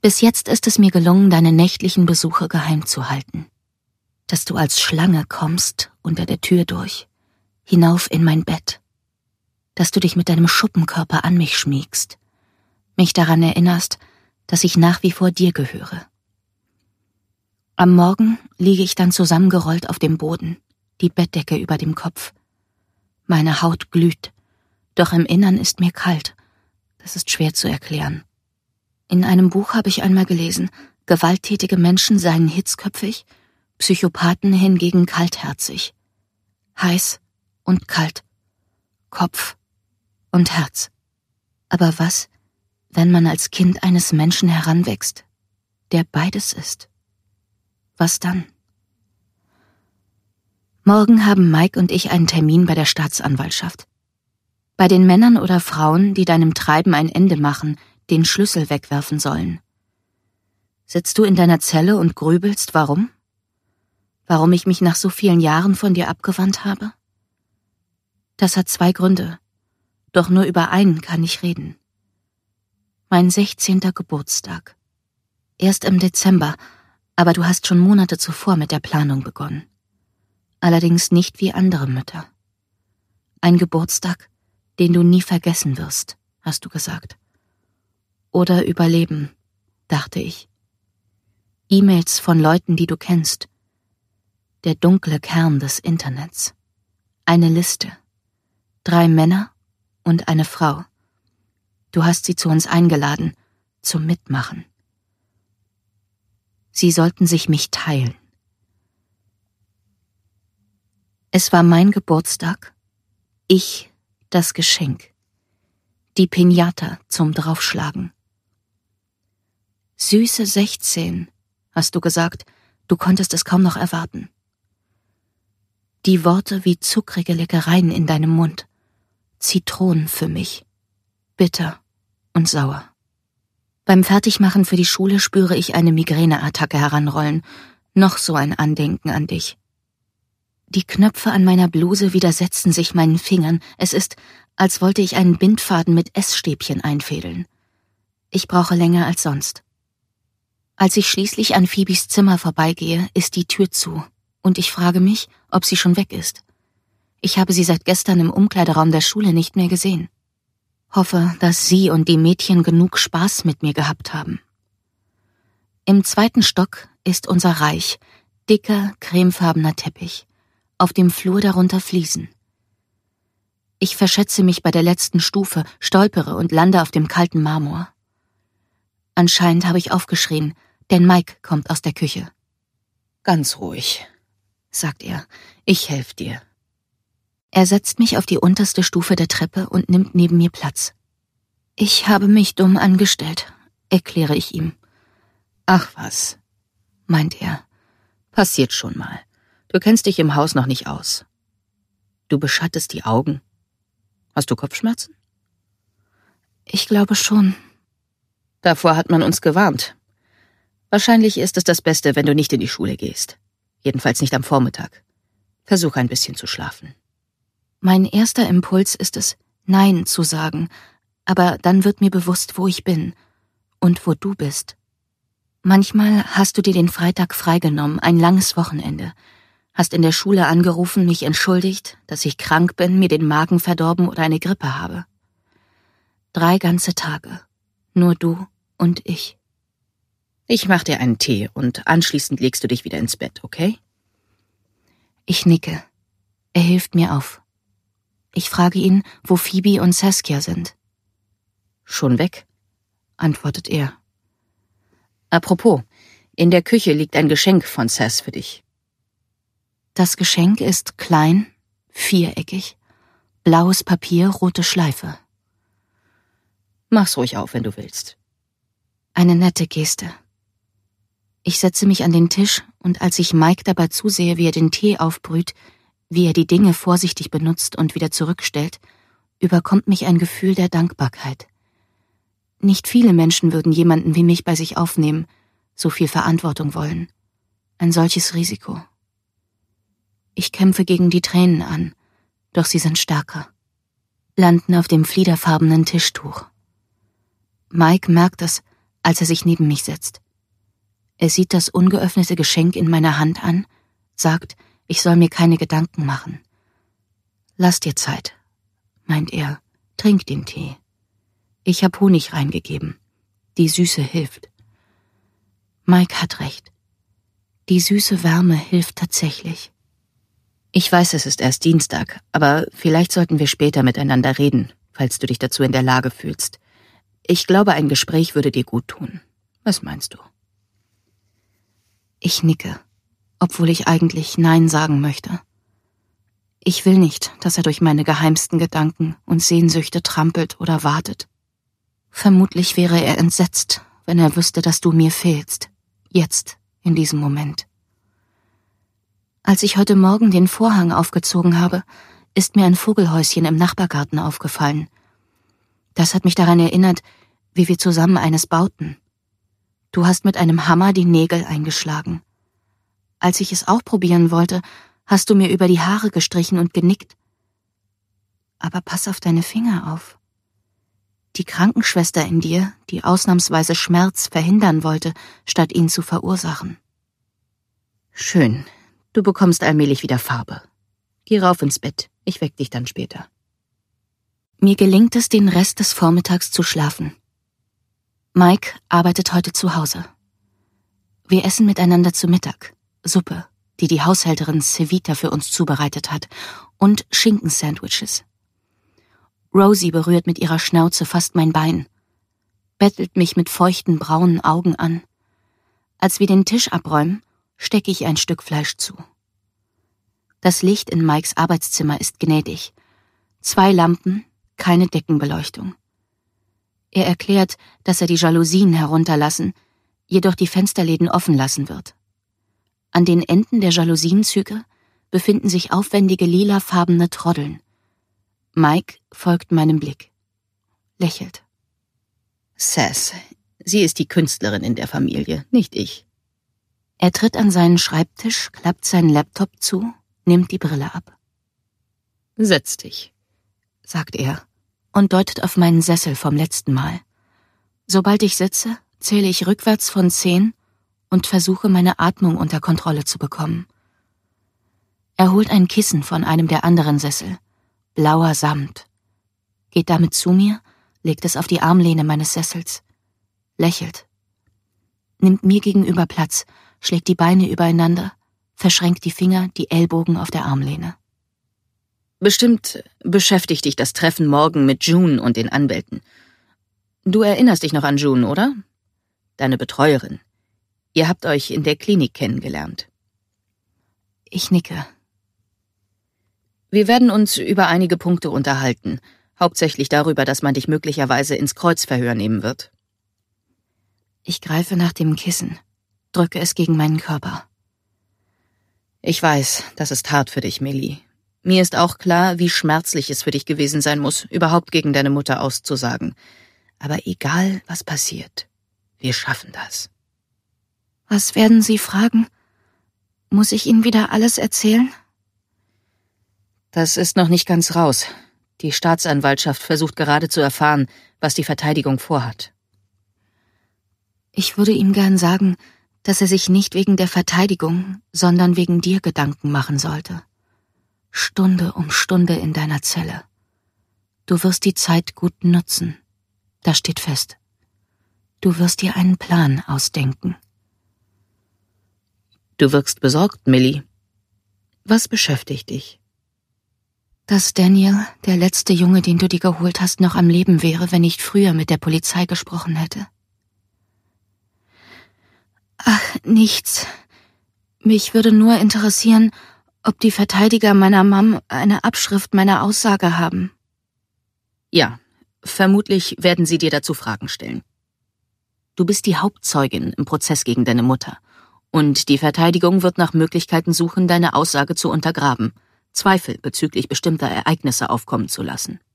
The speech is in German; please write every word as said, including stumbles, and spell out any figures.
Bis jetzt ist es mir gelungen, deine nächtlichen Besuche geheim zu halten. Dass du als Schlange kommst, unter der Tür durch, hinauf in mein Bett. Dass du dich mit deinem Schuppenkörper an mich schmiegst, mich daran erinnerst, dass ich nach wie vor dir gehöre. Am Morgen liege ich dann zusammengerollt auf dem Boden, die Bettdecke über dem Kopf. Meine Haut glüht, doch im Innern ist mir kalt. Das ist schwer zu erklären. In einem Buch habe ich einmal gelesen, gewalttätige Menschen seien hitzköpfig, Psychopathen hingegen kaltherzig. Heiß und kalt, Kopf und Herz. Aber was, wenn man als Kind eines Menschen heranwächst, der beides ist? Was dann? Morgen haben Mike und ich einen Termin bei der Staatsanwaltschaft. Bei den Männern oder Frauen, die deinem Treiben ein Ende machen, den Schlüssel wegwerfen sollen. Sitzt du in deiner Zelle und grübelst, warum? Warum ich mich nach so vielen Jahren von dir abgewandt habe? Das hat zwei Gründe, doch nur über einen kann ich reden. Mein sechzehnter Geburtstag. Erst im Dezember, aber du hast schon Monate zuvor mit der Planung begonnen. Allerdings nicht wie andere Mütter. Ein Geburtstag, den du nie vergessen wirst, hast du gesagt. Oder überleben, dachte ich. E-Mails von Leuten, die du kennst. Der dunkle Kern des Internets. Eine Liste. Drei Männer und eine Frau. Du hast sie zu uns eingeladen, zum Mitmachen. Sie sollten sich mich teilen. Es war mein Geburtstag, ich das Geschenk, die Piñata zum Draufschlagen. Süße sechzehn, hast du gesagt, du konntest es kaum noch erwarten. Die Worte wie zuckrige Leckereien in deinem Mund, Zitronen für mich, bitter und sauer. Beim Fertigmachen für die Schule spüre ich eine Migräneattacke heranrollen, noch so ein Andenken an dich. Die Knöpfe an meiner Bluse widersetzen sich meinen Fingern, es ist, als wollte ich einen Bindfaden mit Essstäbchen einfädeln. Ich brauche länger als sonst. Als ich schließlich an Phoebes Zimmer vorbeigehe, ist die Tür zu, und ich frage mich, ob sie schon weg ist. Ich habe sie seit gestern im Umkleideraum der Schule nicht mehr gesehen. Hoffe, dass sie und die Mädchen genug Spaß mit mir gehabt haben. Im zweiten Stock ist unser Reich, dicker, cremefarbener Teppich, auf dem Flur darunter Fliesen. Ich verschätze mich bei der letzten Stufe, stolpere und lande auf dem kalten Marmor. Anscheinend habe ich aufgeschrien, denn Mike kommt aus der Küche. »Ganz ruhig«, sagt er, »ich helfe dir.« Er setzt mich auf die unterste Stufe der Treppe und nimmt neben mir Platz. »Ich habe mich dumm angestellt«, erkläre ich ihm. »Ach was«, meint er. »Passiert schon mal. Du kennst dich im Haus noch nicht aus. Du beschattest die Augen. Hast du Kopfschmerzen?« »Ich glaube schon.« »Davor hat man uns gewarnt. Wahrscheinlich ist es das Beste, wenn du nicht in die Schule gehst. Jedenfalls nicht am Vormittag. Versuch ein bisschen zu schlafen.« Mein erster Impuls ist es, Nein zu sagen, aber dann wird mir bewusst, wo ich bin und wo du bist. Manchmal hast du dir den Freitag freigenommen, ein langes Wochenende, hast in der Schule angerufen, mich entschuldigt, dass ich krank bin, mir den Magen verdorben oder eine Grippe habe. Drei ganze Tage, nur du und ich. Ich mach dir einen Tee und anschließend legst du dich wieder ins Bett, okay? Ich nicke. Er hilft mir auf. Ich frage ihn, wo Phoebe und Saskia sind. »Schon weg«, antwortet er. »Apropos, in der Küche liegt ein Geschenk von Sass für dich.« Das Geschenk ist klein, viereckig, blaues Papier, rote Schleife. »Mach's ruhig auf, wenn du willst.« Eine nette Geste. Ich setze mich an den Tisch und als ich Mike dabei zusehe, wie er den Tee aufbrüht, wie er die Dinge vorsichtig benutzt und wieder zurückstellt, überkommt mich ein Gefühl der Dankbarkeit. Nicht viele Menschen würden jemanden wie mich bei sich aufnehmen, so viel Verantwortung wollen. Ein solches Risiko. Ich kämpfe gegen die Tränen an, doch sie sind stärker. Landen auf dem fliederfarbenen Tischtuch. Mike merkt es, als er sich neben mich setzt. Er sieht das ungeöffnete Geschenk in meiner Hand an, sagt, ich soll mir keine Gedanken machen. Lass dir Zeit, meint er, trink den Tee. Ich hab Honig reingegeben. Die Süße hilft. Mike hat recht. Die süße Wärme hilft tatsächlich. Ich weiß, es ist erst Dienstag, aber vielleicht sollten wir später miteinander reden, falls du dich dazu in der Lage fühlst. Ich glaube, ein Gespräch würde dir gut tun. Was meinst du? Ich nicke, obwohl ich eigentlich Nein sagen möchte. Ich will nicht, dass er durch meine geheimsten Gedanken und Sehnsüchte trampelt oder wartet. Vermutlich wäre er entsetzt, wenn er wüsste, dass du mir fehlst. Jetzt, in diesem Moment. Als ich heute Morgen den Vorhang aufgezogen habe, ist mir ein Vogelhäuschen im Nachbargarten aufgefallen. Das hat mich daran erinnert, wie wir zusammen eines bauten. Du hast mit einem Hammer die Nägel eingeschlagen. Als ich es auch probieren wollte, hast du mir über die Haare gestrichen und genickt. Aber pass auf deine Finger auf. Die Krankenschwester in dir, die ausnahmsweise Schmerz verhindern wollte, statt ihn zu verursachen. Schön. Du bekommst allmählich wieder Farbe. Geh rauf ins Bett. Ich weck dich dann später. Mir gelingt es, den Rest des Vormittags zu schlafen. Mike arbeitet heute zu Hause. Wir essen miteinander zu Mittag. Suppe, die die Haushälterin Cevita für uns zubereitet hat, und Schinkensandwiches. Rosie berührt mit ihrer Schnauze fast mein Bein, bettelt mich mit feuchten braunen Augen an. Als wir den Tisch abräumen, stecke ich ein Stück Fleisch zu. Das Licht in Mikes Arbeitszimmer ist gnädig. Zwei Lampen, keine Deckenbeleuchtung. Er erklärt, dass er die Jalousien herunterlassen, jedoch die Fensterläden offen lassen wird. An den Enden der Jalousienzüge befinden sich aufwendige lilafarbene Troddeln. Mike folgt meinem Blick, lächelt. Sass, sie ist die Künstlerin in der Familie, nicht ich. Er tritt an seinen Schreibtisch, klappt seinen Laptop zu, nimmt die Brille ab. Setz dich, sagt er und deutet auf meinen Sessel vom letzten Mal. Sobald ich sitze, zähle ich rückwärts von zehn und versuche, meine Atmung unter Kontrolle zu bekommen. Er holt ein Kissen von einem der anderen Sessel, blauer Samt, geht damit zu mir, legt es auf die Armlehne meines Sessels, lächelt, nimmt mir gegenüber Platz, schlägt die Beine übereinander, verschränkt die Finger, die Ellbogen auf der Armlehne. Bestimmt beschäftigt dich das Treffen morgen mit June und den Anwälten. Du erinnerst dich noch an June, oder? Deine Betreuerin. Ihr habt euch in der Klinik kennengelernt. Ich nicke. Wir werden uns über einige Punkte unterhalten, hauptsächlich darüber, dass man dich möglicherweise ins Kreuzverhör nehmen wird. Ich greife nach dem Kissen, drücke es gegen meinen Körper. Ich weiß, das ist hart für dich, Millie. Mir ist auch klar, wie schmerzlich es für dich gewesen sein muss, überhaupt gegen deine Mutter auszusagen. Aber egal, was passiert, wir schaffen das. Was werden Sie fragen? Muss ich Ihnen wieder alles erzählen? Das ist noch nicht ganz raus. Die Staatsanwaltschaft versucht gerade zu erfahren, was die Verteidigung vorhat. Ich würde ihm gern sagen, dass er sich nicht wegen der Verteidigung, sondern wegen dir Gedanken machen sollte. Stunde um Stunde in deiner Zelle. Du wirst die Zeit gut nutzen. Das steht fest. Du wirst dir einen Plan ausdenken. Du wirkst besorgt, Millie. Was beschäftigt dich? Dass Daniel, der letzte Junge, den du dir geholt hast, noch am Leben wäre, wenn ich früher mit der Polizei gesprochen hätte. Ach, nichts. Mich würde nur interessieren, ob die Verteidiger meiner Mom eine Abschrift meiner Aussage haben. Ja, vermutlich werden sie dir dazu Fragen stellen. Du bist die Hauptzeugin im Prozess gegen deine Mutter. Und die Verteidigung wird nach Möglichkeiten suchen, deine Aussage zu untergraben, Zweifel bezüglich bestimmter Ereignisse aufkommen zu lassen.